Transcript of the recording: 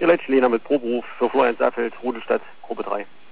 Leitschläner mit Proberuf für Florian Saffeld, Rudelstadt, Gruppe 3.